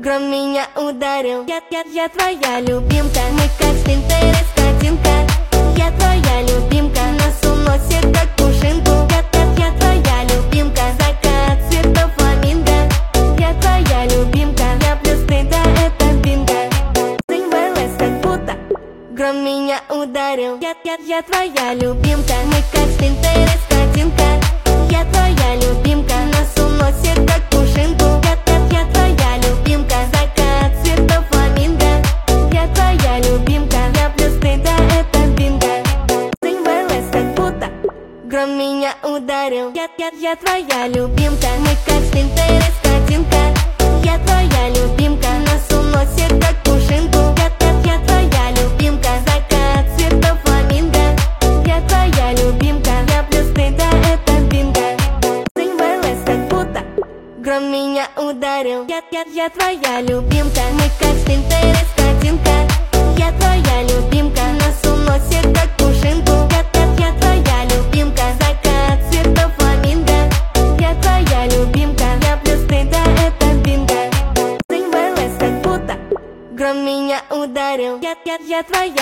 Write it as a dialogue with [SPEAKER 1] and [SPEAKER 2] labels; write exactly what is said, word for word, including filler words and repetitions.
[SPEAKER 1] Гром меня ударил. Я, я, я твоя любимка. Мы как с Пинтерес картинка. Я твоя любимка. Нас уносит как пушинку. Я, я, я твоя любимка. Закат цветов фламинго. Я твоя любимка. Я плюс ты, да, это бинго. Символес как будто гром меня ударил. Я, я, я твоя любимка. Мы как с Пинтерес картинка. Я твоя любимка. Нас уносит как пушинку. Я, я, я твоя любимка. Закат цветов фламинго. Я твоя любимка. Я плюс ты, да, это бинго. Символес как будто гром меня ударил. Я, я, я твоя любимка. Мы как с Пинтерес картинка. Я твоя любимка. Нас уносит как пушинку. Я, я, я твоя любимка. Закат цветов фламинго. Я твоя любимка. Я плюс ты, да, это бинго. Символес как будто гром меня ударил. Я, я, я твоя любимка. Мы как с Пинтерес картинка. Я твоя любимка. Нас уносит как пушинку. Я, я, я твоя любимка. Закат цветов фламинго. Я твоя любимка. Я плюс ты, да, это бинго. Символес как будто гром меня ударил. Я, я, я твоя